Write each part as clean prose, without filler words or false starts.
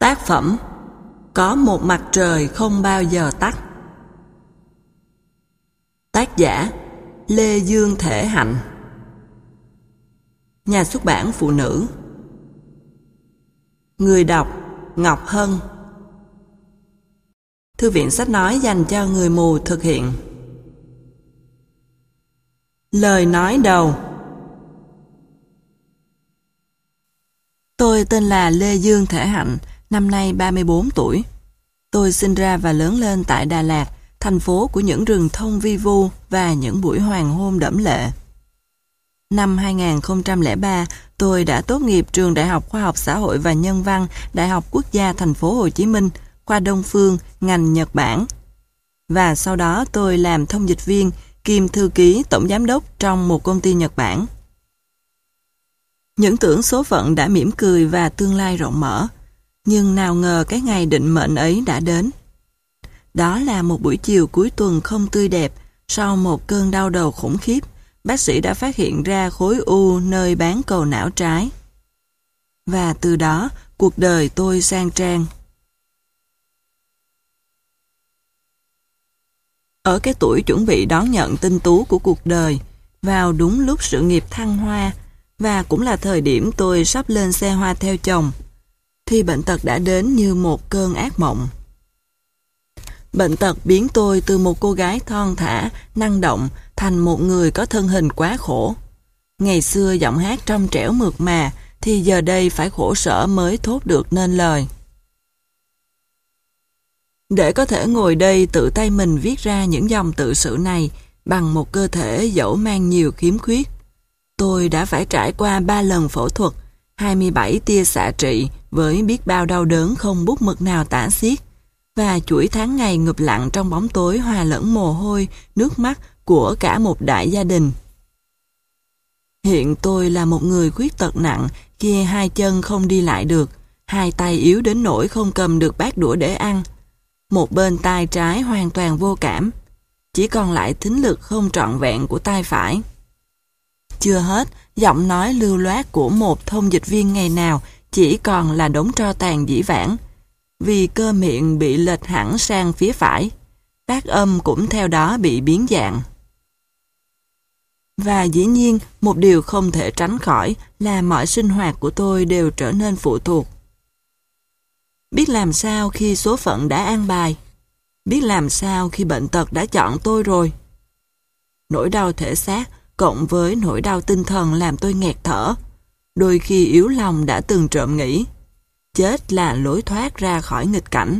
Tác phẩm Có một mặt trời không bao giờ tắt. Tác giả Lê Dương Thể Hạnh. Nhà xuất bản Phụ Nữ. Người đọc Ngọc Hân. Thư viện sách nói dành cho người mù thực hiện. Lời nói đầu. Tôi tên là Lê Dương Thể Hạnh, năm nay 34 tuổi. Tôi sinh ra và lớn lên tại Đà Lạt, thành phố của những rừng thông vi vu và những buổi hoàng hôn đẫm lệ. Năm 2003, tôi đã tốt nghiệp trường Đại học Khoa học Xã hội và Nhân văn, Đại học Quốc gia Thành phố Hồ Chí Minh, khoa Đông Phương, ngành Nhật Bản. Và sau đó tôi làm thông dịch viên, kiêm thư ký tổng giám đốc trong một công ty Nhật Bản. Những tưởng số phận đã mỉm cười và tương lai rộng mở, nhưng nào ngờ cái ngày định mệnh ấy đã đến. Đó là một buổi chiều cuối tuần không tươi đẹp, sau một cơn đau đầu khủng khiếp, bác sĩ đã phát hiện ra khối u nơi bán cầu não trái. Và từ đó, cuộc đời tôi sang trang. Ở cái tuổi chuẩn bị đón nhận tinh tú của cuộc đời, vào đúng lúc sự nghiệp thăng hoa, và cũng là thời điểm tôi sắp lên xe hoa theo chồng, thì bệnh tật đã đến như một cơn ác mộng. Bệnh tật biến tôi từ một cô gái thon thả, năng động thành một người có thân hình quá khổ. Ngày xưa giọng hát trong trẻo mượt mà, thì giờ đây phải khổ sở mới thốt được nên lời. Để có thể ngồi đây tự tay mình viết ra những dòng tự sự này bằng một cơ thể dẫu mang nhiều khiếm khuyết, tôi đã phải trải qua 3 lần phẫu thuật, 27 tia xạ trị với biết bao đau đớn không bút mực nào tả xiết, và chuỗi tháng ngày ngụp lặn trong bóng tối hòa lẫn mồ hôi, nước mắt của cả một đại gia đình. Hiện tôi là một người khuyết tật nặng khi 2 chân không đi lại được, 2 tay yếu đến nỗi không cầm được bát đũa để ăn, một bên tai trái hoàn toàn vô cảm, chỉ còn lại thính lực không trọn vẹn của tai phải. Chưa hết, giọng nói lưu loát của một thông dịch viên ngày nào chỉ còn là đống tro tàn dĩ vãng, vì cơ miệng bị lệch hẳn sang phía phải, phát âm cũng theo đó bị biến dạng. Và dĩ nhiên, một điều không thể tránh khỏi là mọi sinh hoạt của tôi đều trở nên phụ thuộc. Biết làm sao khi số phận đã an bài? Biết làm sao khi bệnh tật đã chọn tôi rồi? Nỗi đau thể xác cộng với nỗi đau tinh thần làm tôi nghẹt thở. Đôi khi yếu lòng đã từng trộm nghĩ, chết là lối thoát ra khỏi nghịch cảnh.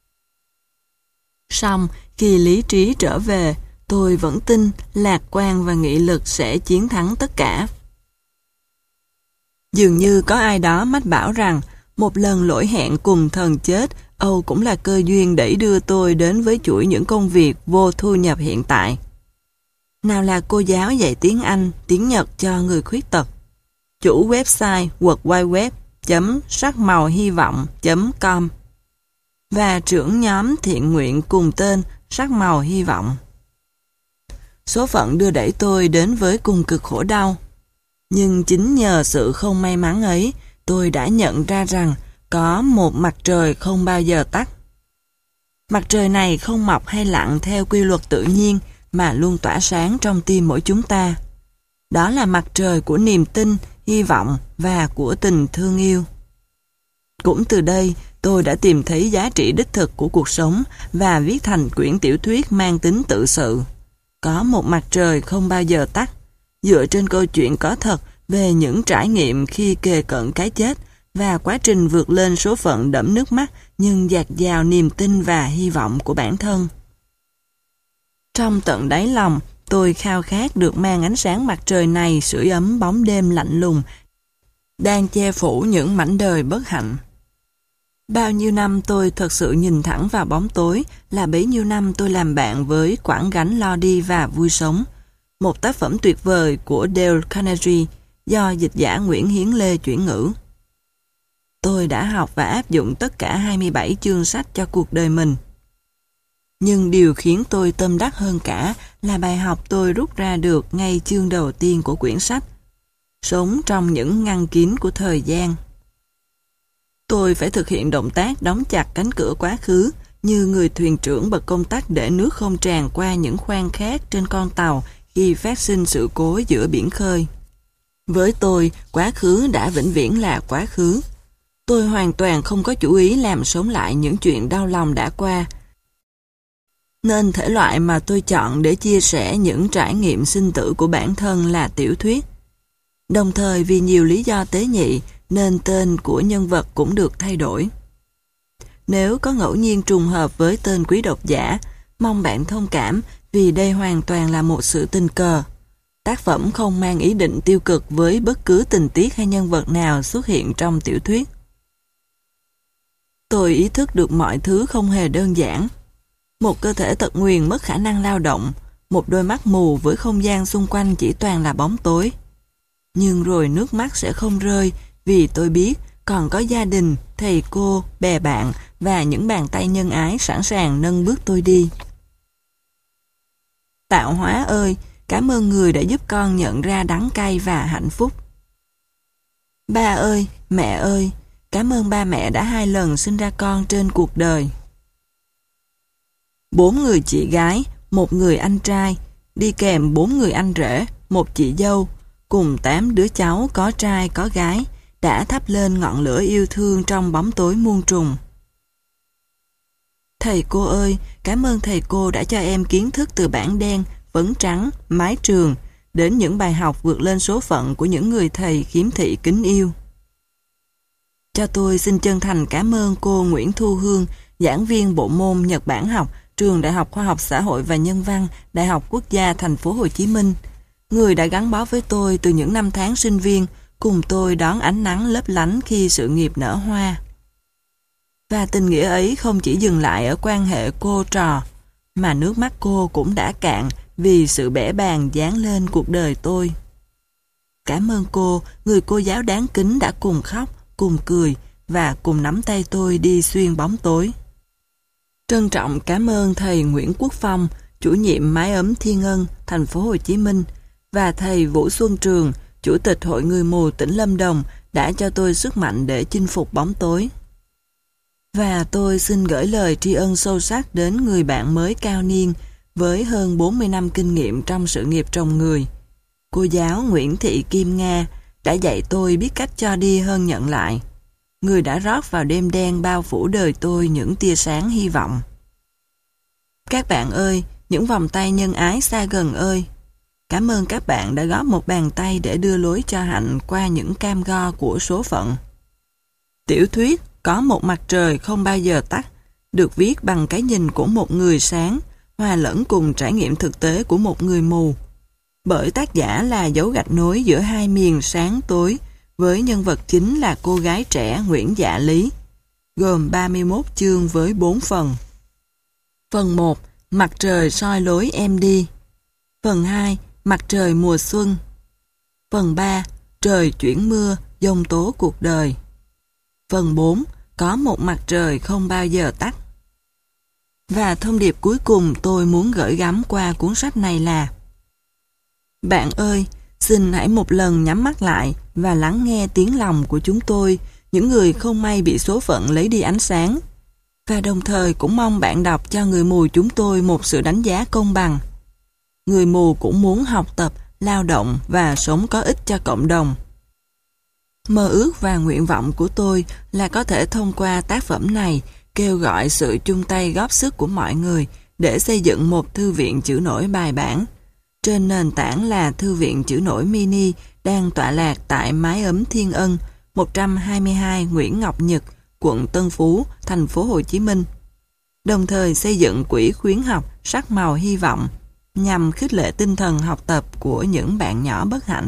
Song khi lý trí trở về, tôi vẫn tin lạc quan và nghị lực sẽ chiến thắng tất cả. Dường như có ai đó mách bảo rằng một lần lỗi hẹn cùng thần chết Âu cũng là cơ duyên đẩy đưa tôi đến với chuỗi những công việc vô thu nhập hiện tại. Nào là cô giáo dạy tiếng Anh, tiếng Nhật cho người khuyết tật, chủ website World Wide Web.sackmauhy-vọng.com và trưởng nhóm thiện nguyện cùng tên Sắc Màu Hy Vọng. Số phận đưa đẩy tôi đến với cùng cực khổ đau. Nhưng chính nhờ sự không may mắn ấy, tôi đã nhận ra rằng có một mặt trời không bao giờ tắt. Mặt trời này không mọc hay lặn theo quy luật tự nhiên, mà luôn tỏa sáng trong tim mỗi chúng ta. Đó là mặt trời của niềm tin, hy vọng và của tình thương yêu. Cũng từ đây, tôi đã tìm thấy giá trị đích thực của cuộc sống và viết thành quyển tiểu thuyết mang tính tự sự. Có một mặt trời không bao giờ tắt, dựa trên câu chuyện có thật về những trải nghiệm khi kề cận cái chết và quá trình vượt lên số phận đẫm nước mắt nhưng dạt dào niềm tin và hy vọng của bản thân. Trong tận đáy lòng, tôi khao khát được mang ánh sáng mặt trời này sưởi ấm bóng đêm lạnh lùng, đang che phủ những mảnh đời bất hạnh. Bao nhiêu năm tôi thật sự nhìn thẳng vào bóng tối, là bấy nhiêu năm tôi làm bạn với quãng gánh lo đi và vui sống, một tác phẩm tuyệt vời của Dale Carnegie do dịch giả Nguyễn Hiến Lê chuyển ngữ. Tôi đã học và áp dụng tất cả 27 chương sách cho cuộc đời mình. Nhưng điều khiến tôi tâm đắc hơn cả là bài học tôi rút ra được ngay chương đầu tiên của quyển sách, sống trong những ngăn kín của thời gian. Tôi phải thực hiện động tác đóng chặt cánh cửa quá khứ như người thuyền trưởng bật công tắc để nước không tràn qua những khoang khác trên con tàu khi phát sinh sự cố giữa biển khơi. Với tôi, quá khứ đã vĩnh viễn là quá khứ. Tôi hoàn toàn không có chủ ý làm sống lại những chuyện đau lòng đã qua. Nên thể loại mà tôi chọn để chia sẻ những trải nghiệm sinh tử của bản thân là tiểu thuyết. Đồng thời vì nhiều lý do tế nhị nên tên của nhân vật cũng được thay đổi. Nếu có ngẫu nhiên trùng hợp với tên quý độc giả, mong bạn thông cảm vì đây hoàn toàn là một sự tình cờ. Tác phẩm không mang ý định tiêu cực với bất cứ tình tiết hay nhân vật nào xuất hiện trong tiểu thuyết. Tôi ý thức được mọi thứ không hề đơn giản. Một cơ thể tật nguyền mất khả năng lao động, một đôi mắt mù với không gian xung quanh chỉ toàn là bóng tối. Nhưng rồi nước mắt sẽ không rơi vì tôi biết còn có gia đình, thầy cô, bè bạn và những bàn tay nhân ái sẵn sàng nâng bước tôi đi. Tạo hóa ơi, cảm ơn người đã giúp con nhận ra đắng cay và hạnh phúc. Ba ơi, mẹ ơi, cảm ơn ba mẹ đã 2 lần sinh ra con trên cuộc đời. 4 người chị gái, 1 người anh trai, đi kèm 4 người anh rể, 1 chị dâu, cùng 8 đứa cháu có trai có gái, đã thắp lên ngọn lửa yêu thương trong bóng tối muôn trùng. Thầy cô ơi, cảm ơn thầy cô đã cho em kiến thức từ bảng đen, phấn trắng, mái trường, đến những bài học vượt lên số phận của những người thầy khiếm thị kính yêu. Cho tôi xin chân thành cảm ơn cô Nguyễn Thu Hương, giảng viên bộ môn Nhật Bản học, Trường Đại học Khoa học Xã hội và Nhân văn, Đại học Quốc gia Thành phố Hồ Chí Minh, người đã gắn bó với tôi từ những năm tháng sinh viên, cùng tôi đón ánh nắng lấp lánh khi sự nghiệp nở hoa. Và tình nghĩa ấy không chỉ dừng lại ở quan hệ cô trò, mà nước mắt cô cũng đã cạn vì sự bẽ bàng dán lên cuộc đời tôi. Cảm ơn cô, người cô giáo đáng kính đã cùng khóc, cùng cười và cùng nắm tay tôi đi xuyên bóng tối. Trân trọng cảm ơn thầy Nguyễn Quốc Phong, chủ nhiệm Mái ấm Thiên Ân, Thành phố Hồ Chí Minh, và thầy Vũ Xuân Trường, Chủ tịch Hội Người mù tỉnh Lâm Đồng đã cho tôi sức mạnh để chinh phục bóng tối. Và tôi xin gửi lời tri ân sâu sắc đến người bạn mới cao niên với hơn 40 năm kinh nghiệm trong sự nghiệp trồng người. Cô giáo Nguyễn Thị Kim Nga đã dạy tôi biết cách cho đi hơn nhận lại. Người đã rót vào đêm đen bao phủ đời tôi những tia sáng hy vọng. Các bạn ơi, những vòng tay nhân ái xa gần ơi, cảm ơn các bạn đã góp một bàn tay để đưa lối cho Hạnh qua những cam go của số phận. Tiểu thuyết Có một mặt trời không bao giờ tắt được viết bằng cái nhìn của một người sáng, hòa lẫn cùng trải nghiệm thực tế của một người mù. Bởi tác giả là dấu gạch nối giữa hai miền sáng tối, với nhân vật chính là cô gái trẻ Nguyễn Dạ Lý, gồm 31 chương với 4 phần. Phần 1, Mặt trời soi lối em đi. Phần 2, Mặt trời mùa xuân. Phần 3, Trời chuyển mưa, giông tố cuộc đời. Phần 4, Có một mặt trời không bao giờ tắt. Và thông điệp cuối cùng tôi muốn gửi gắm qua cuốn sách này là: bạn ơi, xin hãy một lần nhắm mắt lại và lắng nghe tiếng lòng của chúng tôi, những người không may bị số phận lấy đi ánh sáng. Và đồng thời cũng mong bạn đọc cho người mù chúng tôi một sự đánh giá công bằng. Người mù cũng muốn học tập, lao động và sống có ích cho cộng đồng. Mơ ước và nguyện vọng của tôi là có thể thông qua tác phẩm này kêu gọi sự chung tay góp sức của mọi người để xây dựng một thư viện chữ nổi bài bản. Trên nền tảng là Thư viện chữ nổi mini đang tọa lạc tại Mái ấm Thiên Ân, 122 Nguyễn Ngọc Nhật, quận Tân Phú, Thành phố Hồ Chí Minh. Đồng thời xây dựng quỹ khuyến học Sắc màu hy vọng nhằm khích lệ tinh thần học tập của những bạn nhỏ bất hạnh.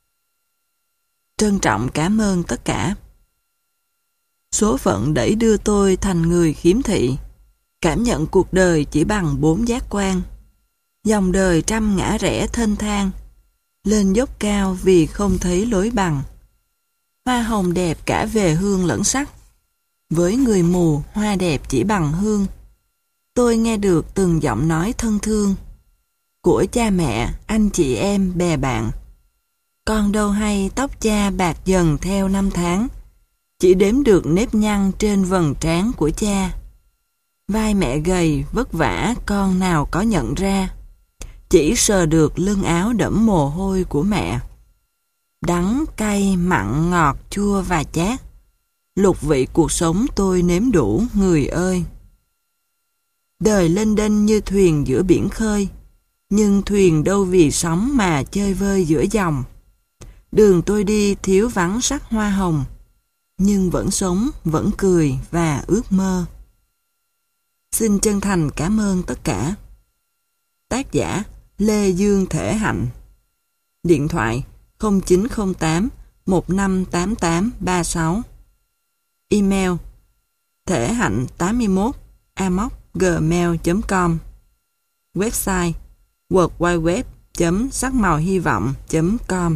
Trân trọng cảm ơn tất cả. Số phận đẩy đưa tôi thành người khiếm thị. Cảm nhận cuộc đời chỉ bằng 4 giác quan. Dòng đời trăm ngã rẽ thênh thang, lên dốc cao vì không thấy lối bằng. Hoa hồng đẹp cả về hương lẫn sắc, với người mù hoa đẹp chỉ bằng hương. Tôi nghe được từng giọng nói thân thương của cha mẹ, anh chị em, bè bạn. Con đâu hay tóc cha bạc dần theo năm tháng, Chỉ đếm được nếp nhăn trên vầng trán của cha. Vai mẹ gầy, vất vả, con nào có nhận ra. Chỉ sờ được lưng áo đẫm mồ hôi của mẹ. Đắng, cay, mặn, ngọt, chua và chát. Lục vị cuộc sống tôi nếm đủ, người ơi. Đời lênh đênh như thuyền giữa biển khơi, nhưng thuyền đâu vì sóng mà chơi vơi giữa dòng. Đường tôi đi thiếu vắng sắc hoa hồng, nhưng vẫn sống, vẫn cười và ước mơ. Xin chân thành cảm ơn tất cả. Tác giả Lê Dương Thể Hạnh. Điện thoại 0908 158836. Email thehạnh81@gmail.com. Website worldwideweb.sacmauhyvọng.com.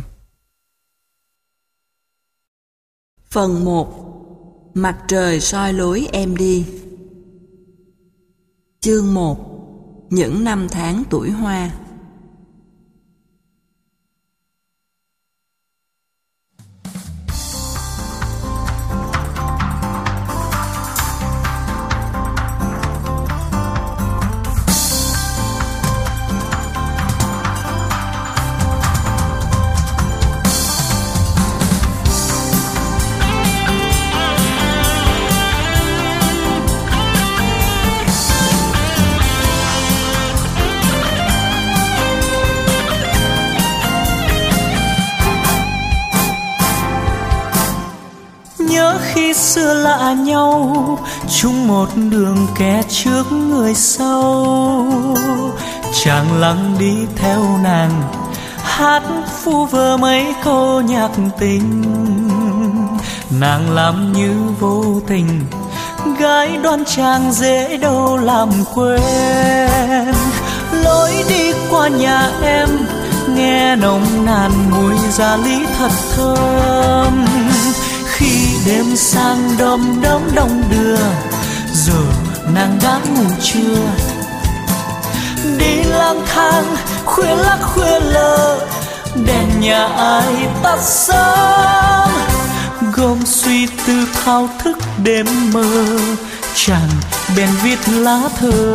Phần 1. Mặt trời soi lối em đi. Chương 1. Những năm tháng tuổi hoa. Khi xưa lạ nhau, chung một đường kẻ trước người sau. Chàng lặng đi theo nàng, hát phu vơ mấy câu nhạc tình. Nàng làm như vô tình, gái đoan chàng dễ đâu làm quên. Lối đi qua nhà em, nghe nồng nàn mùi gia lý thật thơm. Khi đêm sang đom đóm đông đưa, giờ nàng đã ngủ chưa? Đi lang thang khuya lắc khuya lơ, đèn nhà ai tắt sớm. Gom suy tư thao thức đêm mơ, chàng bèn viết lá thơ.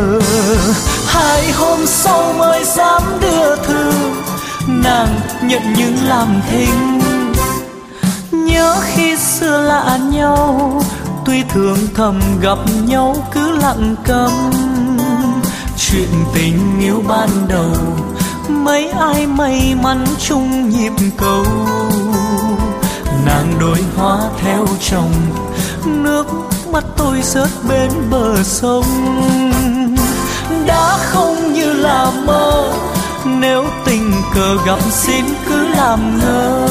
2 hôm sau mới dám đưa thư, nàng nhận những làm thinh. Nhớ khi xưa lạ nhau, tuy thường thầm gặp nhau cứ lặng câm. Chuyện tình yêu ban đầu, mấy ai may mắn chung nhịp cầu. Nàng đổi hoa theo chồng, nước mắt tôi rớt bên bờ sông. Đã không như là mơ, nếu tình cờ gặp xin cứ làm ngơ.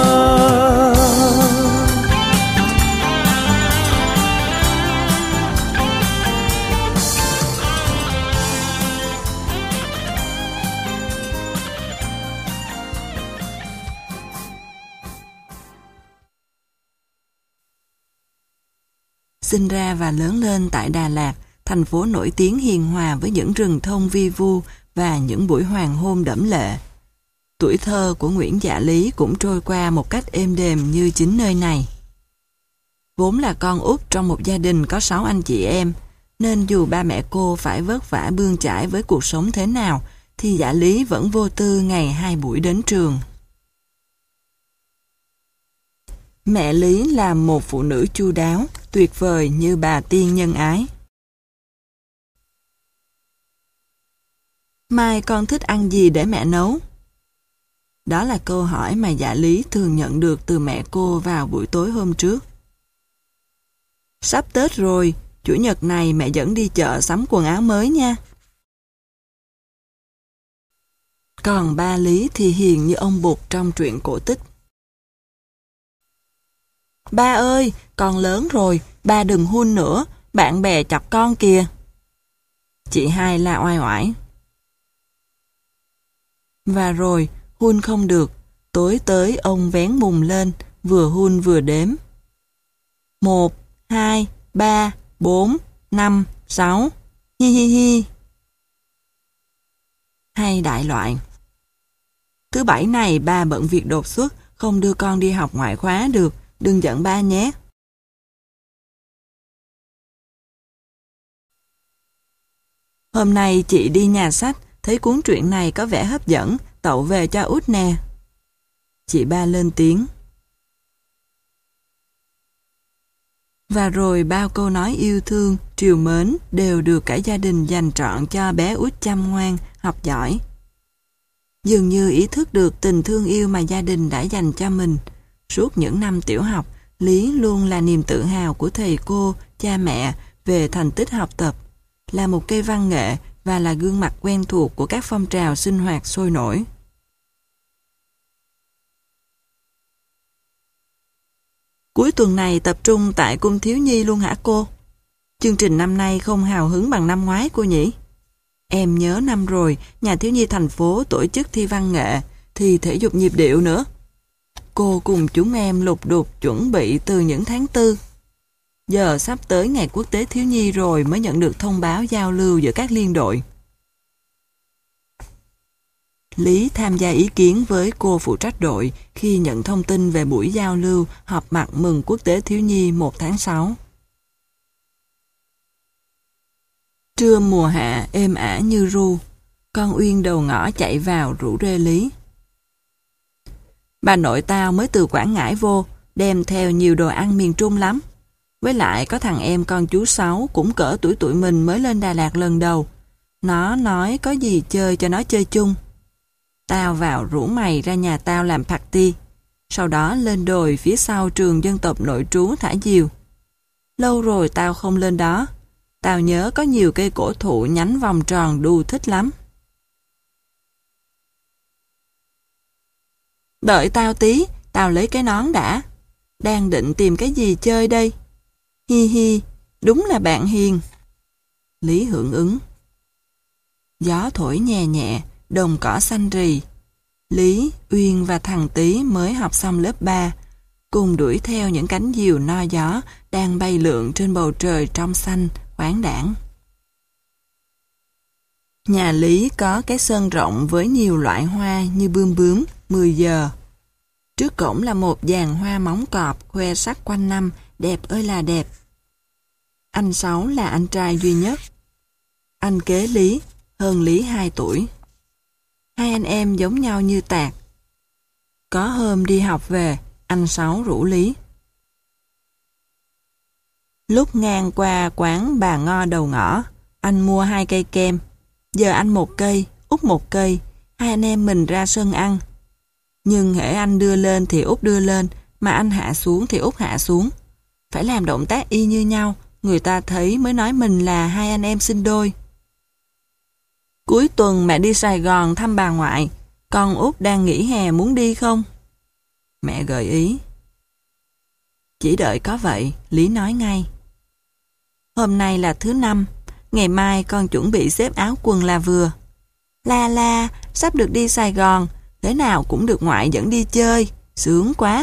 Sinh ra và lớn lên tại Đà Lạt, thành phố nổi tiếng hiền hòa với những rừng thông vi vu và những buổi hoàng hôn đẫm lệ. Tuổi thơ của Nguyễn Dạ Lý cũng trôi qua một cách êm đềm như chính nơi này. Vốn là con út trong một gia đình có 6 anh chị em, nên dù ba mẹ cô phải vất vả bươn chải với cuộc sống thế nào, thì Dạ Lý vẫn vô tư ngày 2 buổi đến trường. Mẹ Lý là một phụ nữ chu đáo, tuyệt vời như bà tiên nhân ái. Mai con thích ăn gì để mẹ nấu? Đó là câu hỏi mà Dạ Lý thường nhận được từ mẹ cô vào buổi tối hôm trước. Sắp Tết rồi, Chủ nhật này mẹ dẫn đi chợ sắm quần áo mới nha. Còn ba Lý thì hiền như ông Bụt trong truyện cổ tích. Ba ơi, con lớn rồi, ba đừng hun nữa, bạn bè chọc con kìa. Chị hai la oai oải. Và rồi, hun không được, tối tới ông vén mùng lên, vừa hun vừa đếm. 1, 2, 3, 4, 5, 6, hi hi hi. Hay đại loại. Thứ Bảy này ba bận việc đột xuất, không đưa con đi học ngoại khóa được, đừng giận ba nhé. Hôm nay chị đi nhà sách, thấy cuốn truyện này có vẻ hấp dẫn, tậu về cho Út nè. Chị ba lên tiếng. Và rồi bao câu nói yêu thương, trìu mến đều được cả gia đình dành trọn cho bé Út chăm ngoan, học giỏi. Dường như ý thức được tình thương yêu mà gia đình đã dành cho mình. Suốt những năm tiểu học, Lý luôn là niềm tự hào của thầy cô, cha mẹ về thành tích học tập, là một cây văn nghệ và là gương mặt quen thuộc của các phong trào sinh hoạt sôi nổi. Cuối tuần này tập trung tại cung thiếu nhi luôn hả cô? Chương trình năm nay không hào hứng bằng năm ngoái cô nhỉ? Em nhớ năm rồi, nhà thiếu nhi thành phố tổ chức thi văn nghệ, thi thể dục nhịp điệu nữa. Cô cùng chúng em lục đục chuẩn bị từ những tháng 4. Giờ sắp tới ngày quốc tế thiếu nhi rồi mới nhận được thông báo giao lưu giữa các liên đội. Lý tham gia ý kiến với cô phụ trách đội khi nhận thông tin về buổi giao lưu họp mặt mừng quốc tế thiếu nhi 1 tháng 6. Trưa mùa hạ êm ả như ru, con Uyên đầu ngõ chạy vào rủ rê Lý. Bà nội tao mới từ Quảng Ngãi vô, đem theo nhiều đồ ăn miền Trung lắm. Với lại có thằng em con chú Sáu cũng cỡ tuổi mình mới lên Đà Lạt lần đầu. Nó nói có gì chơi cho nó chơi chung. Tao vào rủ mày ra nhà tao làm party. Sau đó lên đồi phía sau trường dân tộc nội trú thả diều. Lâu rồi tao không lên đó. Tao nhớ có nhiều cây cổ thụ nhánh vòng tròn đu thích lắm. Đợi tao tí, tao lấy cái nón đã. Đang định tìm cái gì chơi đây? Hi hi, đúng là bạn hiền. Lý hưởng ứng. Gió thổi nhẹ nhẹ, đồng cỏ xanh rì. Lý, Uyên và thằng Tý mới học xong lớp 3, cùng đuổi theo những cánh diều no gió đang bay lượn trên bầu trời trong xanh, khoáng đãng. Nhà Lý có cái sân rộng với nhiều loại hoa như bươm bướm, 10 giờ. Trước cổng là một dàn hoa móng cọp khoe sắc quanh năm, đẹp ơi là đẹp. Anh Sáu là anh trai duy nhất. Anh kế Lý, hơn Lý 2 tuổi. Hai anh em giống nhau như tạc. Có hôm đi học về, anh Sáu rủ Lý. Lúc ngang qua quán bà Ngo đầu ngõ, anh mua 2 cây kem. Giờ anh 1 cây, Út 1 cây, hai anh em mình ra sân ăn. Nhưng hễ anh đưa lên thì Út đưa lên, mà anh hạ xuống thì Út hạ xuống. Phải làm động tác y như nhau, người ta thấy mới nói mình là hai anh em sinh đôi. Cuối tuần mẹ đi Sài Gòn thăm bà ngoại, con Út đang nghỉ hè muốn đi không? Mẹ gợi ý. Chỉ đợi có vậy, Lý nói ngay. Hôm nay là thứ 5, ngày mai con chuẩn bị xếp áo quần là vừa. La, sắp được đi Sài Gòn, thế nào cũng được ngoại dẫn đi chơi, sướng quá.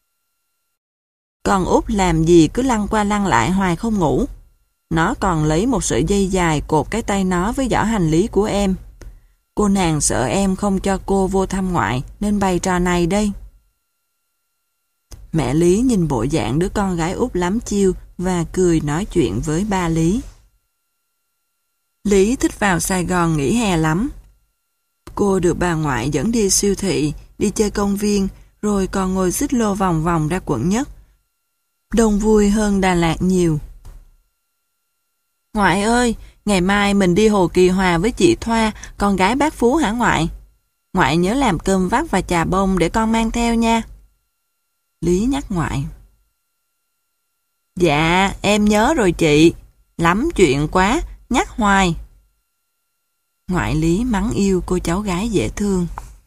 Con Út làm gì cứ lăn qua lăn lại hoài không ngủ. Nó còn lấy một sợi dây dài cột cái tay nó với giỏ hành lý của em. Cô nàng sợ em không cho cô vô thăm ngoại nên bày trò này đây. Mẹ Lý nhìn bộ dạng đứa con gái Út lắm chiêu và cười nói chuyện với ba Lý. Lý thích vào Sài Gòn nghỉ hè lắm. Cô được bà ngoại dẫn đi siêu thị, đi chơi công viên, rồi còn ngồi xích lô vòng vòng ra quận Nhất. Đông vui hơn Đà Lạt nhiều. Ngoại ơi, ngày mai mình đi Hồ Kỳ Hòa với chị Thoa, con gái bác Phú hả ngoại? Ngoại nhớ làm cơm vắt và trà bông để con mang theo nha. Lý nhắc ngoại. Dạ, em nhớ rồi chị. Lắm chuyện quá, nhắc hoài. Ngoại Lý mắng yêu cô cháu gái dễ thương.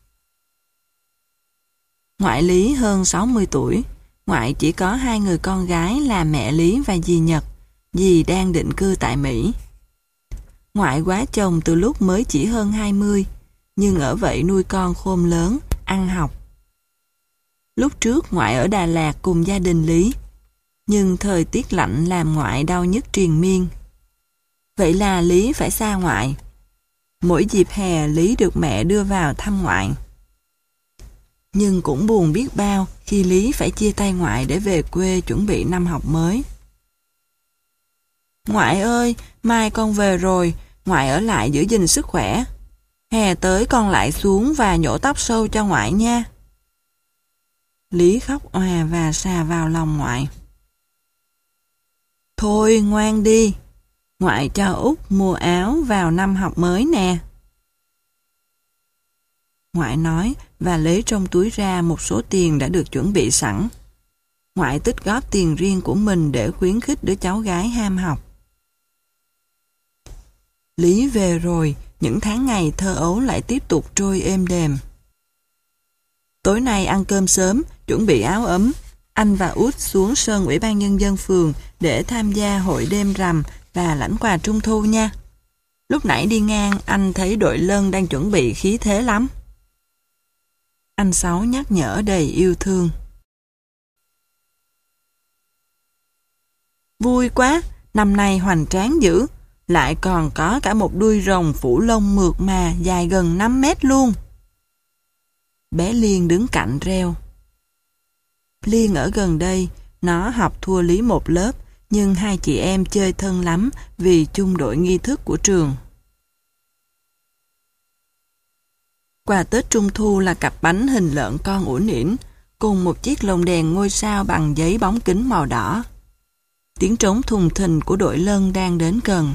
Ngoại Lý hơn 60 tuổi. Ngoại chỉ có 2 người con gái là mẹ Lý và dì Nhật. Dì đang định cư tại Mỹ. Ngoại quá chồng từ lúc mới chỉ hơn 20, nhưng ở vậy nuôi con khôn lớn, ăn học. Lúc trước ngoại ở Đà Lạt cùng gia đình Lý, nhưng thời tiết lạnh làm ngoại đau nhức triền miên. Vậy là Lý phải xa ngoại. Mỗi dịp hè Lý được mẹ đưa vào thăm ngoại. Nhưng cũng buồn biết bao khi Lý phải chia tay ngoại để về quê chuẩn bị năm học mới. Ngoại ơi, mai con về rồi, ngoại ở lại giữ gìn sức khỏe. Hè tới con lại xuống và nhổ tóc sâu cho ngoại nha. Lý khóc òa và xà vào lòng ngoại. Thôi ngoan đi, ngoại cho Út mua áo vào năm học mới nè. Ngoại nói và lấy trong túi ra một số tiền đã được chuẩn bị sẵn. Ngoại tích góp tiền riêng của mình để khuyến khích đứa cháu gái ham học. Lý về rồi, những tháng ngày thơ ấu lại tiếp tục trôi êm đềm. Tối nay ăn cơm sớm, chuẩn bị áo ấm. Anh và Út xuống sân Ủy ban Nhân dân phường để tham gia hội đêm rằm và lãnh quà Trung thu nha. Lúc nãy đi ngang, anh thấy đội Lân đang chuẩn bị khí thế lắm. Anh Sáu nhắc nhở đầy yêu thương. Vui quá, năm nay hoành tráng dữ, lại còn có cả một đuôi rồng phủ lông mượt mà dài gần 5 mét luôn. Bé Liên đứng cạnh reo. Liên ở gần đây, nó học thua Lý một lớp, nhưng hai chị em chơi thân lắm vì chung đội nghi thức của trường. Quà Tết Trung thu là cặp bánh hình lợn con uốn ỉn, cùng một chiếc lồng đèn ngôi sao bằng giấy bóng kính màu đỏ. Tiếng trống thùng thình của đội Lân đang đến gần.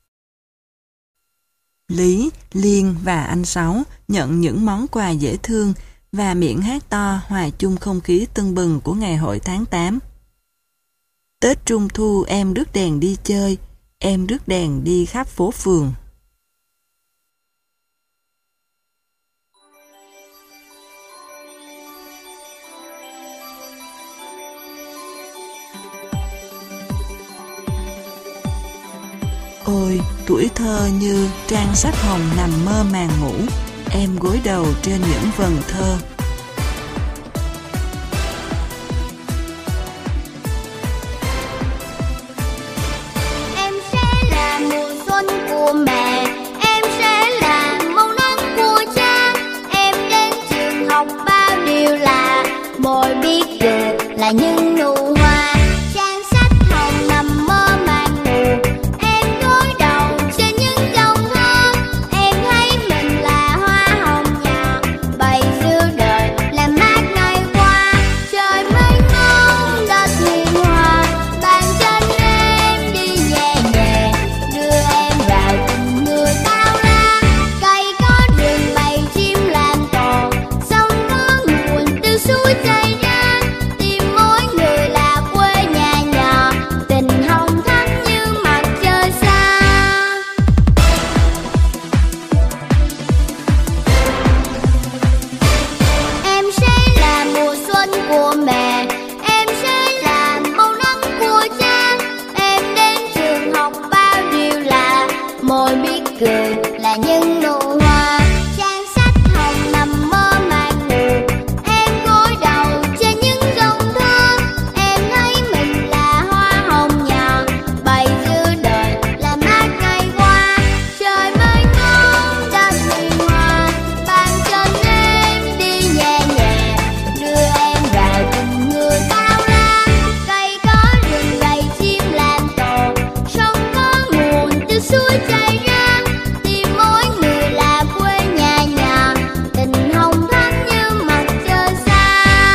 Lý, Liên và anh Sáu nhận những món quà dễ thương và miệng hát to hòa chung không khí tưng bừng của ngày hội tháng 8. Tết Trung thu em rước đèn đi chơi, em rước đèn đi khắp phố phường. Ôi, tuổi thơ như trang sách hồng nằm mơ màng ngủ, em gối đầu trên những vần thơ. Em sẽ là mùa xuân của mẹ, em sẽ là màu nắng của cha. Em đến trường học bao điều lạ, bồi biết được là những nụ hoa. Trang sách hồng nằm mơ màng ngủ, em gối đầu trên những dòng thơ. Em thấy mình là hoa hồng nhỏ, bay giữa đời làm mát ngày qua. Trời mênh mông đất hiền hòa, bàn chân em đi nhẹ nhẹ, đưa em vào tình người bao la. Cây có rừng bầy chim làm tổ, sông có nguồn từ suối chảy ra. Tìm mỗi người là quê nhà nhỏ, tình hồng thắm như mặt trời xa. Em sẽ là mùa xuân của mẹ, em sẽ là màu nắng của cha. Em đến trường học bao điều lạ, môi biết cười là những nụ hoa. Trang sách hồng nằm mơ màng ngủ, em gối đầu trên những dòng thơ. Em thấy mình là hoa hồng nhỏ, bay giữa đời làm mát ngày qua. Trời mênh mông đất hiền hòa, bàn chân em đi nhẹ nhẹ, đưa em vào tình người bao la. Cây có rừng bầy chim làm tổ, sông có nguồn từ suối chảy ra. Tìm mỗi người là quê nhà nhỏ, tình hồng thắm như mặt trời xa.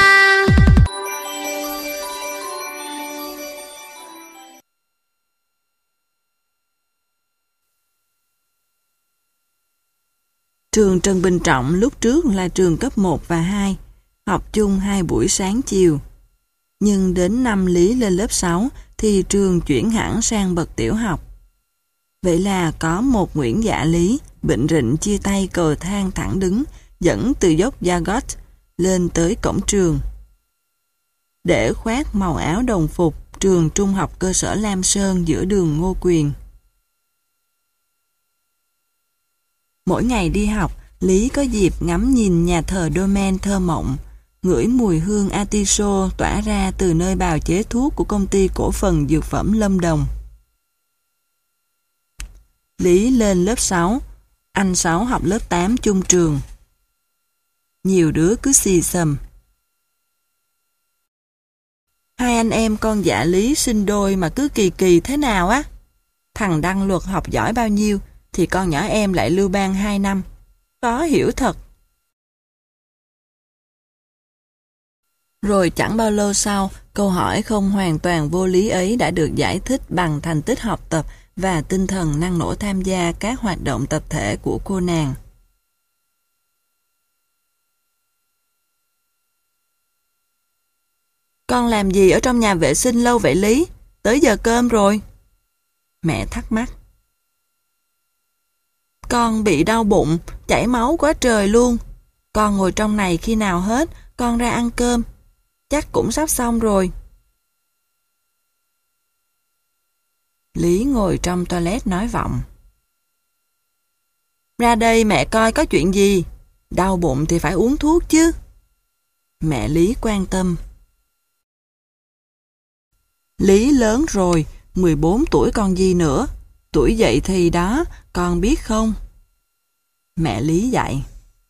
Trường Trần Bình Trọng lúc trước là trường cấp 1 và 2, học chung 2 buổi sáng chiều. Nhưng đến năm Lý lên lớp 6 thì trường chuyển hẳn sang bậc tiểu học. Vậy là có một Nguyễn Dạ Lý, bệnh rịnh chia tay cầu thang thẳng đứng, dẫn từ dốc Yagot lên tới cổng trường. Để khoác màu áo đồng phục trường trung học cơ sở Lam Sơn giữa đường Ngô Quyền. Mỗi ngày đi học, Lý có dịp ngắm nhìn nhà thờ Domain thơ mộng, ngửi mùi hương atiso tỏa ra từ nơi bào chế thuốc của công ty cổ phần dược phẩm Lâm Đồng. Lý lên lớp 6, anh Sáu học lớp 8 chung trường. Nhiều đứa cứ xì xầm. Hai anh em con Dạ Lý sinh đôi mà cứ kỳ kỳ thế nào á? Thằng Đăng Luật học giỏi bao nhiêu, thì con nhỏ em lại lưu ban 2 năm. Khó hiểu thật. Rồi chẳng bao lâu sau, câu hỏi không hoàn toàn vô lý ấy đã được giải thích bằng thành tích học tập và tinh thần năng nổ tham gia các hoạt động tập thể của cô nàng. Con làm gì ở trong nhà vệ sinh lâu vậy Lý? Tới giờ cơm rồi. Mẹ thắc mắc. Con bị đau bụng, chảy máu quá trời luôn. Con ngồi trong này khi nào hết, con ra ăn cơm. Chắc cũng sắp xong rồi. Lý ngồi trong toilet nói vọng. Ra đây mẹ coi có chuyện gì. Đau bụng thì phải uống thuốc chứ. Mẹ Lý quan tâm. Lý lớn rồi, 14 tuổi còn gì nữa. Tuổi dậy thì đó, con biết không? Mẹ Lý dạy.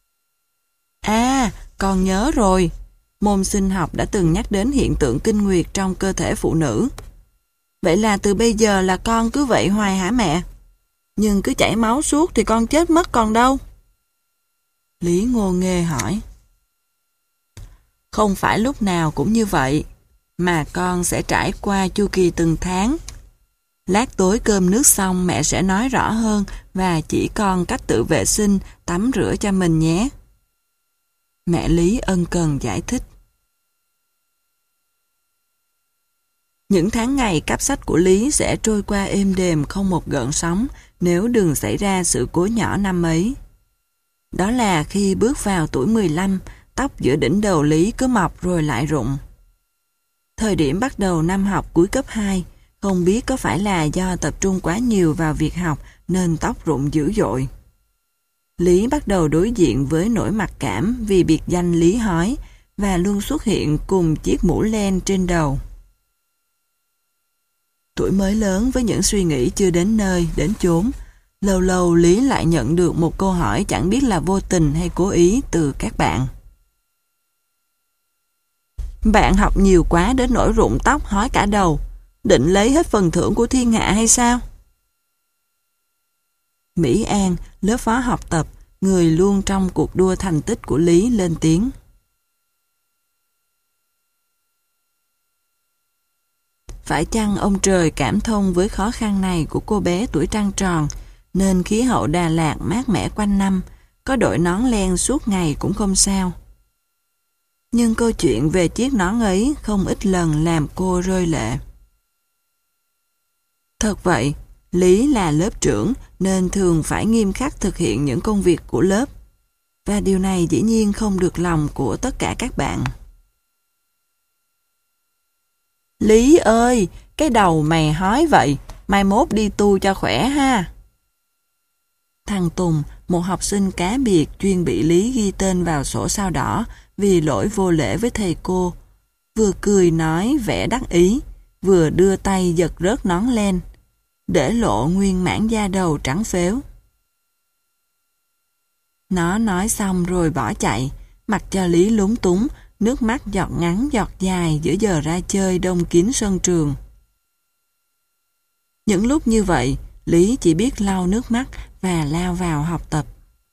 À, con nhớ rồi. Môn sinh học đã từng nhắc đến hiện tượng kinh nguyệt trong cơ thể phụ nữ. Vậy là từ bây giờ là con cứ vậy hoài hả mẹ? Nhưng cứ chảy máu suốt thì con chết mất còn đâu? Lý ngô nghê hỏi. Không phải lúc nào cũng như vậy, mà con sẽ trải qua chu kỳ từng tháng. Lát tối cơm nước xong mẹ sẽ nói rõ hơn và chỉ con cách tự vệ sinh, tắm rửa cho mình nhé. Mẹ Lý ân cần giải thích. Những tháng ngày cắp sách của Lý sẽ trôi qua êm đềm không một gợn sóng nếu đừng xảy ra sự cố nhỏ năm ấy. Đó là khi bước vào tuổi 15, tóc giữa đỉnh đầu Lý cứ mọc rồi lại rụng. Thời điểm bắt đầu năm học cuối cấp 2, không biết có phải là do tập trung quá nhiều vào việc học nên tóc rụng dữ dội. Lý bắt đầu đối diện với nỗi mặc cảm vì biệt danh Lý hói và luôn xuất hiện cùng chiếc mũ len trên đầu. Tuổi mới lớn với những suy nghĩ chưa đến nơi, đến chốn, lâu lâu Lý lại nhận được một câu hỏi chẳng biết là vô tình hay cố ý từ các bạn. Bạn học nhiều quá đến nỗi rụng tóc hói cả đầu, định lấy hết phần thưởng của thiên hạ hay sao? Mỹ An, lớp phó học tập, người luôn trong cuộc đua thành tích của Lý lên tiếng. Phải chăng ông trời cảm thông với khó khăn này của cô bé tuổi trăng tròn, nên khí hậu Đà Lạt mát mẻ quanh năm, có đội nón len suốt ngày cũng không sao. Nhưng câu chuyện về chiếc nón ấy không ít lần làm cô rơi lệ. Thật vậy, Lý là lớp trưởng nên thường phải nghiêm khắc thực hiện những công việc của lớp. Và điều này dĩ nhiên không được lòng của tất cả các bạn. Lý ơi, cái đầu mày hói vậy, mai mốt đi tu cho khỏe ha. Thằng Tùng, một học sinh cá biệt chuyên bị Lý ghi tên vào sổ sao đỏ vì lỗi vô lễ với thầy cô, vừa cười nói vẻ đắc ý, vừa đưa tay giật rớt nón len, để lộ nguyên mảng da đầu trắng phếu. Nó nói xong rồi bỏ chạy, mặc cho Lý lúng túng, nước mắt giọt ngắn giọt dài giữa giờ ra chơi đông kín sân trường. Những lúc như vậy, Lý chỉ biết lau nước mắt và lao vào học tập.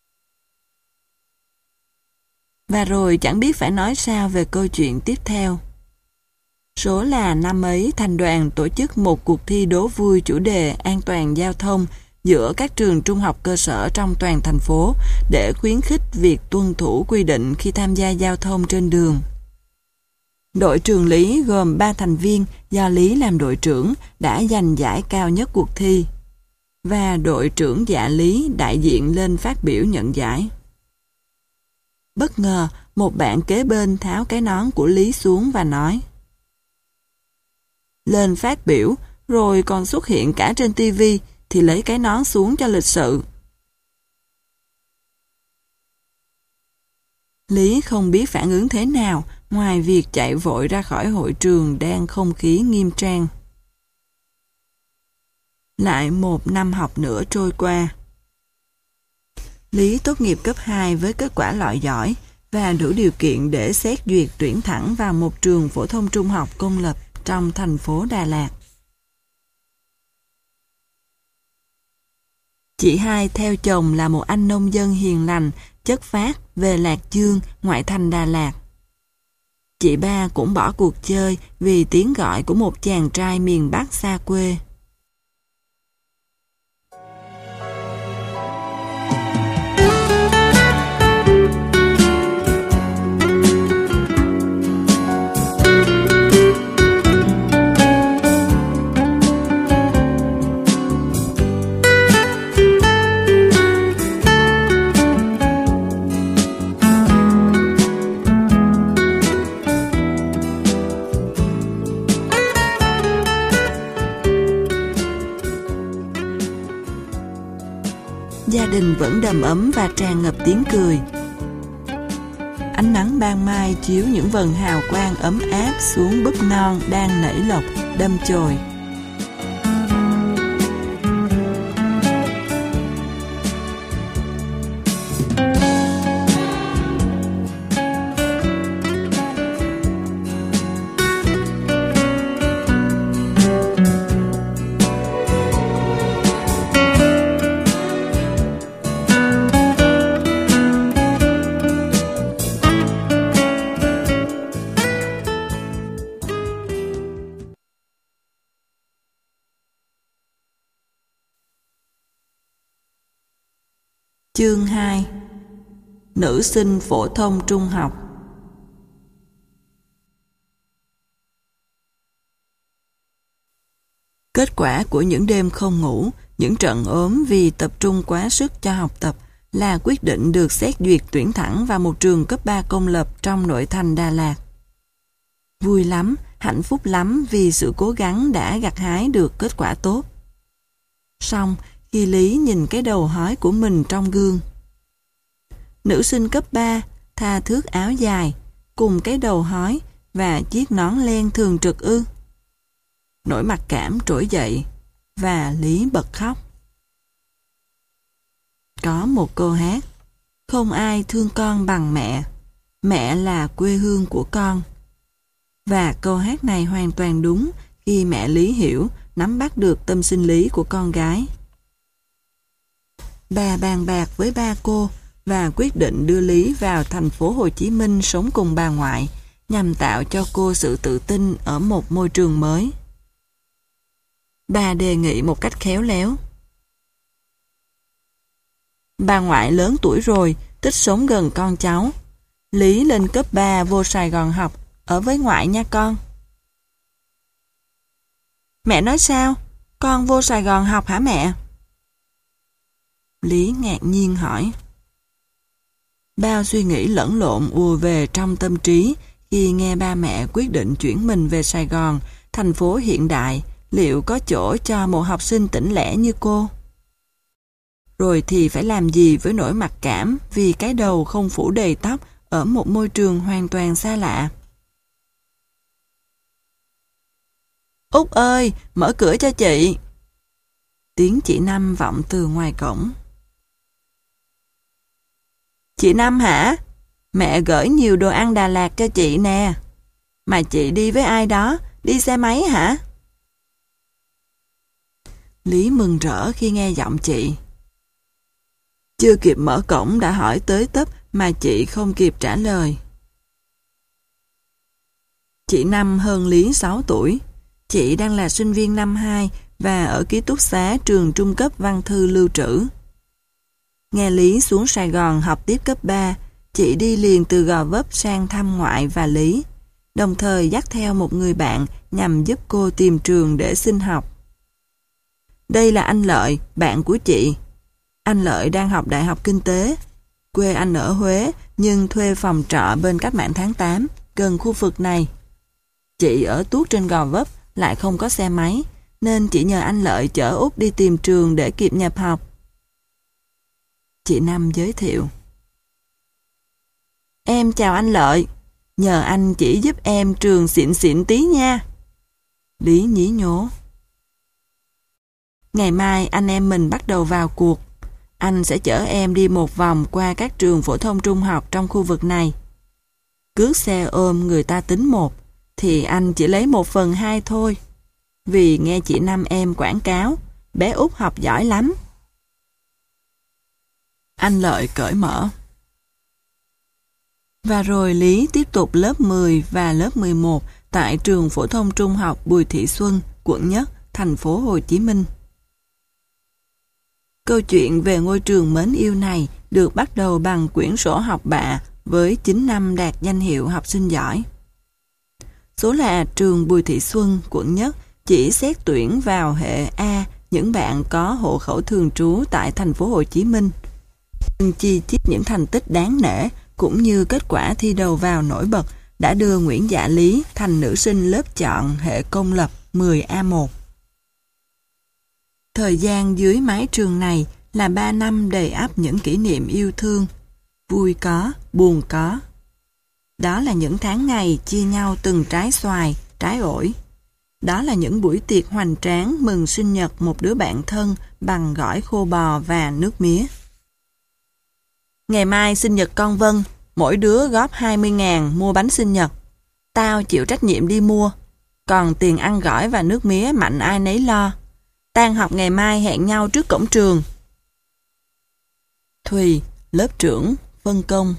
Và rồi chẳng biết phải nói sao về câu chuyện tiếp theo. Số là năm ấy thành đoàn tổ chức một cuộc thi đố vui chủ đề an toàn giao thông giữa các trường trung học cơ sở trong toàn thành phố để khuyến khích việc tuân thủ quy định khi tham gia giao thông trên đường. Đội trường Lý gồm 3 thành viên do Lý làm đội trưởng đã giành giải cao nhất cuộc thi. Và đội trưởng dạ Lý đại diện lên phát biểu nhận giải. Bất ngờ, một bạn kế bên tháo cái nón của Lý xuống và nói: lên phát biểu, rồi còn xuất hiện cả trên tivi thì lấy cái nón xuống cho lịch sự. Lý không biết phản ứng thế nào ngoài việc chạy vội ra khỏi hội trường đang không khí nghiêm trang. Lại một năm học nữa trôi qua. Lý tốt nghiệp cấp 2 với kết quả loại giỏi và đủ điều kiện để xét duyệt tuyển thẳng vào một trường phổ thông trung học công lập trong thành phố Đà Lạt. Chị hai theo chồng là một anh nông dân hiền lành, chất phác về Lạc Dương, ngoại thành Đà Lạt. Chị ba cũng bỏ cuộc chơi vì tiếng gọi của một chàng trai miền Bắc xa quê. Gia đình vẫn đầm ấm và tràn ngập tiếng cười. Ánh nắng ban mai chiếu những vầng hào quang ấm áp xuống búp non đang nảy lộc, đâm chồi. Chương 2. Nữ sinh phổ thông trung học. Kết quả của những đêm không ngủ, những trận ốm vì tập trung quá sức cho học tập là quyết định được xét duyệt tuyển thẳng vào một trường cấp 3 công lập trong nội thành Đà Lạt. Vui lắm, hạnh phúc lắm vì sự cố gắng đã gặt hái được kết quả tốt. Song, khi Lý nhìn cái đầu hói của mình trong gương. Nữ sinh cấp 3, tha thước áo dài, cùng cái đầu hói và chiếc nón len thường trực ư. Nỗi mặc cảm trỗi dậy, và Lý bật khóc. Có một câu hát, không ai thương con bằng mẹ, mẹ là quê hương của con. Và câu hát này hoàn toàn đúng khi mẹ Lý hiểu, nắm bắt được tâm sinh lý của con gái. Bà bàn bạc với ba cô và quyết định đưa Lý vào thành phố Hồ Chí Minh sống cùng bà ngoại nhằm tạo cho cô sự tự tin ở một môi trường mới. Bà đề nghị một cách khéo léo. Bà ngoại lớn tuổi rồi, thích sống gần con cháu. Lý lên cấp 3 vô Sài Gòn học, ở với ngoại nha con. Mẹ nói sao? Con vô Sài Gòn học hả mẹ? Lý ngạc nhiên hỏi. Bao suy nghĩ lẫn lộn ùa về trong tâm trí khi nghe ba mẹ quyết định chuyển mình về Sài Gòn, thành phố hiện đại, liệu có chỗ cho một học sinh tỉnh lẻ như cô? Rồi thì phải làm gì với nỗi mặc cảm vì cái đầu không phủ đầy tóc ở một môi trường hoàn toàn xa lạ? Út ơi, mở cửa cho chị! Tiếng chị Năm vọng từ ngoài cổng. Chị Năm hả? Mẹ gửi nhiều đồ ăn Đà Lạt cho chị nè. Mà chị đi với ai đó? Đi xe máy hả? Lý mừng rỡ khi nghe giọng chị. Chưa kịp mở cổng đã hỏi tới tấp mà chị không kịp trả lời. Chị Năm hơn Lý 6 tuổi. Chị đang là sinh viên năm 2 và ở ký túc xá trường trung cấp văn thư lưu trữ. Nghe Lý xuống Sài Gòn học tiếp cấp 3, chị đi liền từ Gò Vấp sang thăm ngoại và Lý, đồng thời dắt theo một người bạn nhằm giúp cô tìm trường để xin học. Đây là anh Lợi, bạn của chị. Anh Lợi đang học Đại học Kinh tế. Quê anh ở Huế nhưng thuê phòng trọ bên Cách mạng tháng 8, gần khu vực này. Chị ở tuốt trên Gò Vấp, lại không có xe máy, nên chị nhờ anh Lợi chở Út đi tìm trường để kịp nhập học. Chị Năm giới thiệu. Em chào anh Lợi, nhờ anh chỉ giúp em trường xịn xịn tí nha. Lý nhí nhố. Ngày mai anh em mình bắt đầu vào cuộc. Anh sẽ chở em đi một vòng qua các trường phổ thông trung học trong khu vực này. Cước xe ôm người ta tính 1, thì anh chỉ lấy 1/2 thôi. Vì nghe chị Năm em quảng cáo, bé Út học giỏi lắm. Anh Lợi cởi mở. Và rồi Lý tiếp tục lớp 10 và lớp 11 tại trường phổ thông trung học Bùi Thị Xuân, quận Nhất, thành phố Hồ Chí Minh. Câu chuyện về ngôi trường mến yêu này được bắt đầu bằng quyển sổ học bạ với 9 năm đạt danh hiệu học sinh giỏi. Số là trường Bùi Thị Xuân, quận Nhất chỉ xét tuyển vào hệ A những bạn có hộ khẩu thường trú tại thành phố Hồ Chí Minh. Nhưng chi tiết những thành tích đáng nể cũng như kết quả thi đầu vào nổi bật đã đưa Nguyễn Dạ Lý thành nữ sinh lớp chọn hệ công lập 10A1. Thời gian dưới mái trường này là 3 năm đầy ắp những kỷ niệm yêu thương, vui có, buồn có. Đó là những tháng ngày chia nhau từng trái xoài, trái ổi. Đó là những buổi tiệc hoành tráng mừng sinh nhật một đứa bạn thân bằng gỏi khô bò và nước mía. Ngày mai sinh nhật con Vân, mỗi đứa góp 20.000 mua bánh sinh nhật. Tao chịu trách nhiệm đi mua, còn tiền ăn gỏi và nước mía mạnh ai nấy lo. Tan học ngày mai hẹn nhau trước cổng trường. Thùy, lớp trưởng, phân công.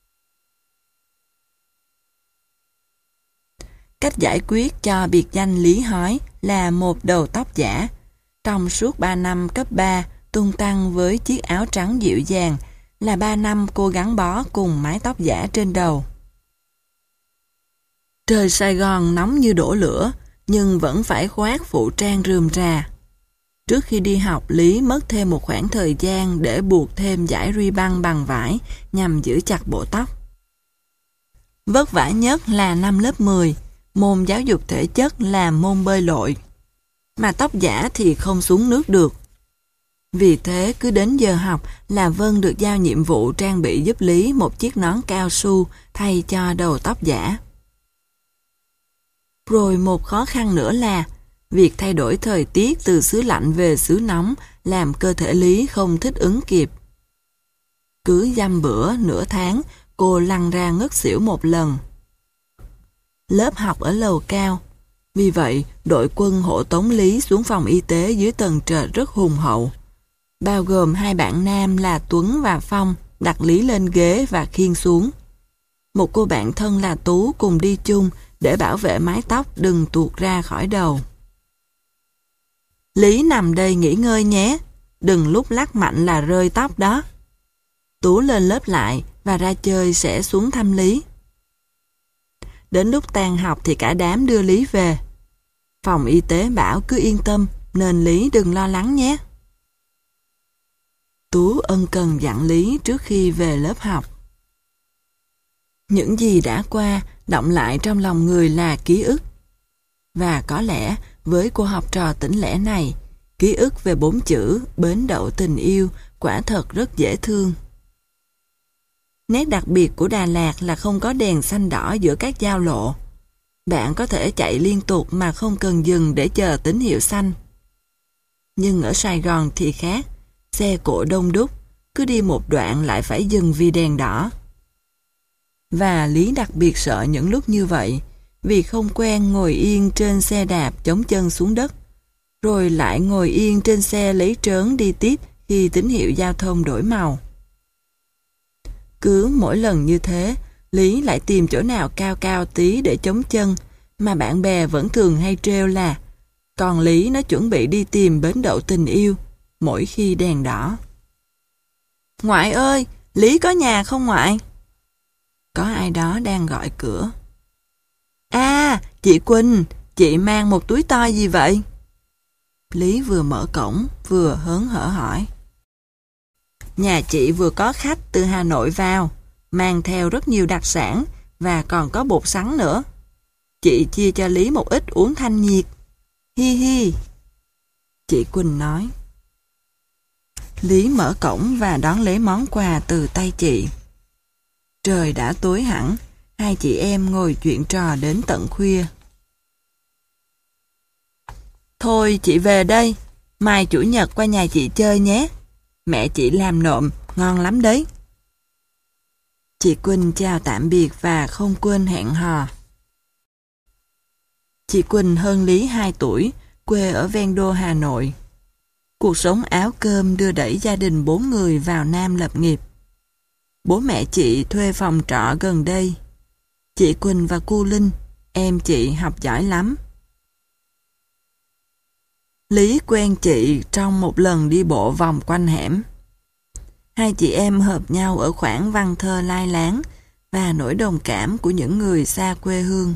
Cách giải quyết cho biệt danh Lý Hói là một đầu tóc giả. Trong suốt 3 năm cấp 3, tung tăng với chiếc áo trắng dịu dàng, là 3 năm cô gắn bó cùng mái tóc giả trên đầu. Trời Sài Gòn nóng như đổ lửa, nhưng vẫn phải khoác phụ trang rườm rà. Trước khi đi học, Lý mất thêm một khoảng thời gian để buộc thêm dải ruy băng bằng vải nhằm giữ chặt bộ tóc. Vất vả nhất là năm lớp 10, môn giáo dục thể chất là môn bơi lội. Mà tóc giả thì không xuống nước được. Vì thế cứ đến giờ học là Vân được giao nhiệm vụ trang bị giúp Lý một chiếc nón cao su thay cho đầu tóc giả. Rồi một khó khăn nữa là việc thay đổi thời tiết từ xứ lạnh về xứ nóng làm cơ thể Lý không thích ứng kịp. Cứ dăm bữa nửa tháng cô lăn ra ngất xỉu một lần. Lớp học ở lầu cao, vì vậy đội quân hộ tống Lý xuống phòng y tế dưới tầng trệt rất hùng hậu, bao gồm 2 bạn nam là Tuấn và Phong đặt Lý lên ghế và khiêng xuống. Một cô bạn thân là Tú cùng đi chung để bảo vệ mái tóc đừng tuột ra khỏi đầu. Lý nằm đây nghỉ ngơi nhé, đừng lúc lắc mạnh là rơi tóc đó. Tú lên lớp lại và ra chơi sẽ xuống thăm Lý. Đến lúc tan học thì cả đám đưa Lý về. Phòng y tế bảo cứ yên tâm nên Lý đừng lo lắng nhé. Tú ân cần dặn Lý trước khi về lớp học. Những gì đã qua đọng lại trong lòng người là ký ức. Và có lẽ với cô học trò tỉnh lẻ này, ký ức về 4 chữ bến đậu tình yêu quả thật rất dễ thương. Nét đặc biệt của Đà Lạt là không có đèn xanh đỏ giữa các giao lộ. Bạn có thể chạy liên tục mà không cần dừng để chờ tín hiệu xanh. Nhưng ở Sài Gòn thì khác, xe cộ đông đúc, cứ đi một đoạn lại phải dừng vì đèn đỏ. Và Lý đặc biệt sợ những lúc như vậy, vì không quen ngồi yên trên xe đạp chống chân xuống đất, rồi lại ngồi yên trên xe lấy trớn đi tiếp khi tín hiệu giao thông đổi màu. Cứ mỗi lần như thế, Lý lại tìm chỗ nào cao cao tí để chống chân, mà bạn bè vẫn thường hay trêu là còn Lý nó chuẩn bị đi tìm bến đậu tình yêu mỗi khi đèn đỏ. Ngoại ơi, Lý có nhà không ngoại? Có ai đó đang gọi cửa. À, chị Quỳnh, chị mang một túi to gì vậy? Lý vừa mở cổng, vừa hớn hở hỏi. Nhà chị vừa có khách từ Hà Nội vào, mang theo rất nhiều đặc sản và còn có bột sắn nữa. Chị chia cho Lý một ít uống thanh nhiệt. Hi hi. Chị Quỳnh nói. Lý mở cổng và đón lấy món quà từ tay chị. Trời đã tối hẳn, hai chị em ngồi chuyện trò đến tận khuya. Thôi chị về đây, mai chủ nhật qua nhà chị chơi nhé. Mẹ chị làm nộm, ngon lắm đấy. Chị Quỳnh chào tạm biệt và không quên hẹn hò. Chị Quỳnh hơn Lý 2 tuổi, quê ở ven đô Hà Nội. Cuộc sống áo cơm đưa đẩy gia đình 4 người vào Nam lập nghiệp. Bố mẹ chị thuê phòng trọ gần đây. Chị Quỳnh và cô Linh, em chị học giỏi lắm. Lý quen chị trong một lần đi bộ vòng quanh hẻm. Hai chị em hợp nhau ở khoảng văn thơ lai láng và nỗi đồng cảm của những người xa quê hương.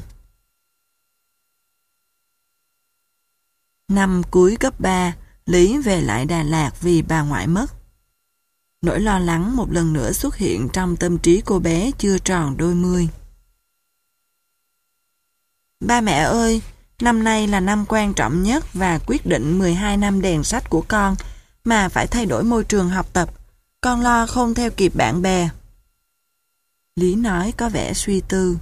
Năm cuối cấp 3, Lý về lại Đà Lạt vì bà ngoại mất. Nỗi lo lắng một lần nữa xuất hiện trong tâm trí cô bé chưa tròn đôi mươi. Ba mẹ ơi, năm nay là năm quan trọng nhất và quyết định 12 năm đèn sách của con, mà phải thay đổi môi trường học tập. Con lo không theo kịp bạn bè. Lý nói có vẻ suy tư.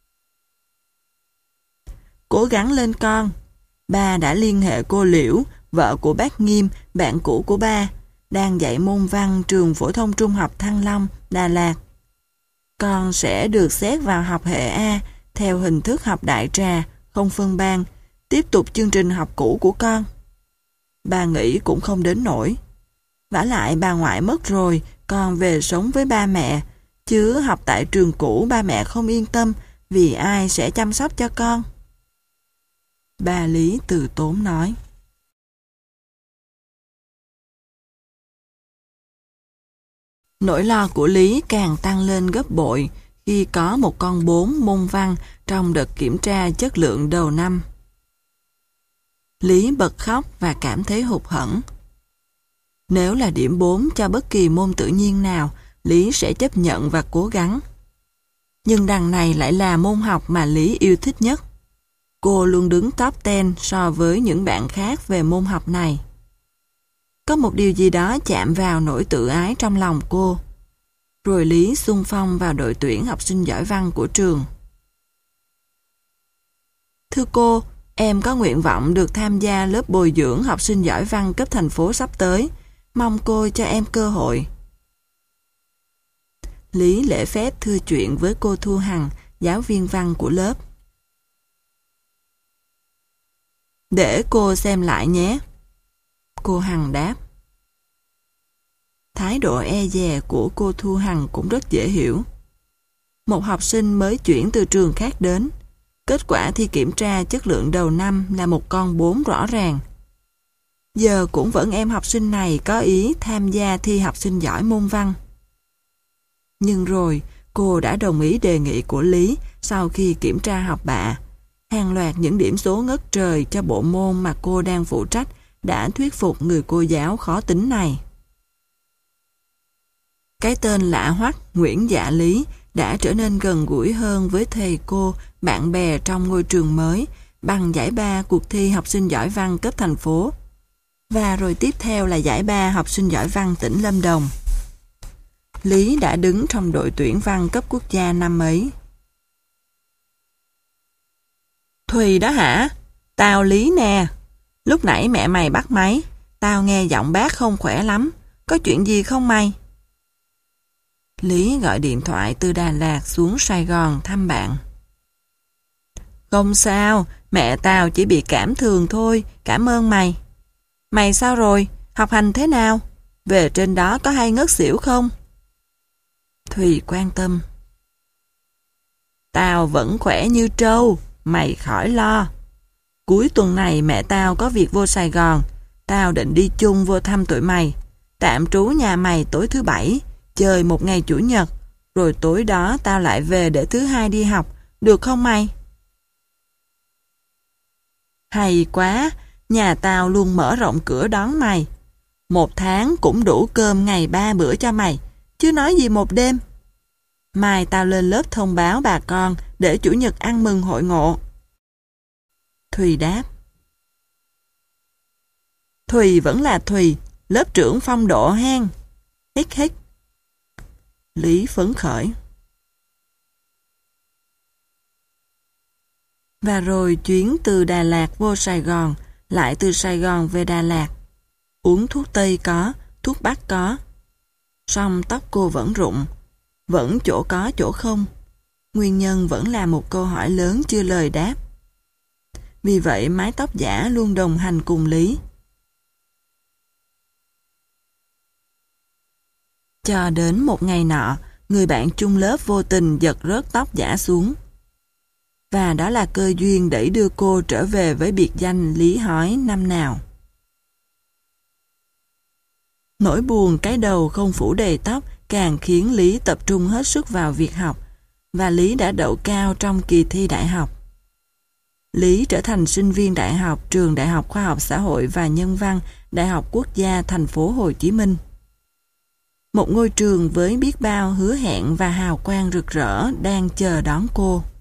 Cố gắng lên con. Ba đã liên hệ cô Liễu, vợ của bác Nghiêm, bạn cũ của ba, đang dạy môn văn trường phổ thông trung học Thăng Long, Đà Lạt. Con sẽ được xét vào học hệ A theo hình thức học đại trà, không phân ban, tiếp tục chương trình học cũ của con. Ba nghĩ cũng không đến nổi. Vả lại bà ngoại mất rồi, con về sống với ba mẹ, chứ học tại trường cũ ba mẹ không yên tâm vì ai sẽ chăm sóc cho con. Bà Lý từ tốn nói. Nỗi lo của Lý càng tăng lên gấp bội khi có một con 4 môn văn trong đợt kiểm tra chất lượng đầu năm. Lý bật khóc và cảm thấy hụt hẫng. Nếu là điểm 4 cho bất kỳ môn tự nhiên nào, Lý sẽ chấp nhận và cố gắng. Nhưng đằng này lại là môn học mà Lý yêu thích nhất. Cô luôn đứng top 10 so với những bạn khác về môn học này. Có một điều gì đó chạm vào nỗi tự ái trong lòng cô. Rồi Lý xung phong vào đội tuyển học sinh giỏi văn của trường. Thưa cô, em có nguyện vọng được tham gia lớp bồi dưỡng học sinh giỏi văn cấp thành phố sắp tới. Mong cô cho em cơ hội. Lý lễ phép thưa chuyện với cô Thu Hằng, giáo viên văn của lớp. Để cô xem lại nhé. Cô Hằng đáp. Thái độ e dè của cô Thu Hằng cũng rất dễ hiểu. Một học sinh mới chuyển từ trường khác đến. Kết quả thi kiểm tra chất lượng đầu năm là một con 4 rõ ràng. Giờ cũng vẫn em học sinh này có ý tham gia thi học sinh giỏi môn văn. Nhưng rồi, cô đã đồng ý đề nghị của Lý sau khi kiểm tra học bạ. Hàng loạt những điểm số ngất trời cho bộ môn mà cô đang phụ trách đã thuyết phục người cô giáo khó tính này. Cái tên lạ hoắc Nguyễn Dạ Lý đã trở nên gần gũi hơn với thầy cô, bạn bè trong ngôi trường mới bằng giải ba cuộc thi học sinh giỏi văn cấp thành phố. Và rồi tiếp theo là giải ba học sinh giỏi văn tỉnh Lâm Đồng. Lý đã đứng trong đội tuyển văn cấp quốc gia năm ấy. Thùy đó hả? Tao Lý nè. Lúc nãy mẹ mày bắt máy. Tao nghe giọng bác không khỏe lắm. Có chuyện gì không mày? Lý gọi điện thoại từ Đà Lạt xuống Sài Gòn thăm bạn. Không sao, mẹ tao chỉ bị cảm thường thôi. Cảm ơn mày. Mày sao rồi? Học hành thế nào? Về trên đó có hay ngất xỉu không? Thùy quan tâm. Tao vẫn khỏe như trâu. Mày khỏi lo. Cuối tuần này mẹ tao có việc vô Sài Gòn. Tao định đi chung vô thăm tụi mày. Tạm trú nhà mày tối thứ Bảy, chơi một ngày Chủ nhật, rồi tối đó tao lại về để thứ Hai đi học. Được không mày? Hay quá, nhà tao luôn mở rộng cửa đón mày. 1 tháng cũng đủ cơm ngày 3 bữa cho mày, chứ nói gì một đêm. Mai tao lên lớp thông báo bà con để Chủ nhật ăn mừng hội ngộ. Thùy đáp. Thùy vẫn là Thùy, lớp trưởng phong độ hen. Hít hít. Lý phấn khởi. Và rồi chuyến từ Đà Lạt vô Sài Gòn, lại từ Sài Gòn về Đà Lạt. Uống thuốc Tây có, thuốc Bắc có. Song tóc cô vẫn rụng, vẫn chỗ có chỗ không. Nguyên nhân vẫn là một câu hỏi lớn chưa lời đáp. Vì vậy mái tóc giả luôn đồng hành cùng Lý. Cho đến một ngày nọ, người bạn chung lớp vô tình giật rớt tóc giả xuống. Và đó là cơ duyên đẩy đưa cô trở về với biệt danh Lý Hói năm nào. Nỗi buồn cái đầu không phủ đầy tóc càng khiến Lý tập trung hết sức vào việc học, và Lý đã đậu cao trong kỳ thi đại học. Lý trở thành sinh viên đại học trường Đại học Khoa học Xã hội và Nhân văn, Đại học Quốc gia thành phố Hồ Chí Minh. Một ngôi trường với biết bao hứa hẹn và hào quang rực rỡ đang chờ đón cô.